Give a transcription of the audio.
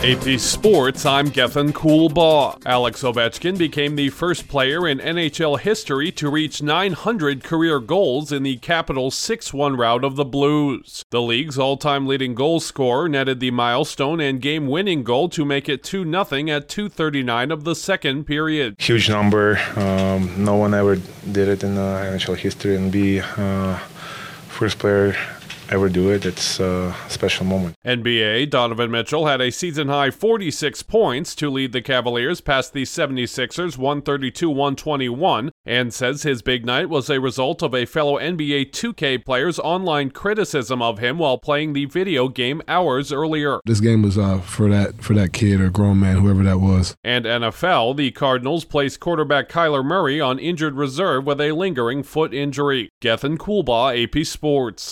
AP Sports, I'm Gethin Coolbaugh. Alex Ovechkin became the first player in NHL history to reach 900 career goals in the Capitals' 6-1 rout of the Blues. The league's all-time leading goal scorer netted the milestone and game-winning goal to make it 2-0 at 2:39 of the second period. Huge number. No one ever did it in NHL history, and be first player ever do it. It's a special moment. NBA, Donovan Mitchell had a season-high 46 points to lead the Cavaliers past the 76ers 132-121, and says his big night was a result of a fellow NBA 2K player's online criticism of him while playing the video game hours earlier. This game was for that kid or grown man, whoever that was. And NFL, the Cardinals placed quarterback Kyler Murray on injured reserve with a lingering foot injury. Gethin Coolbaugh, AP Sports.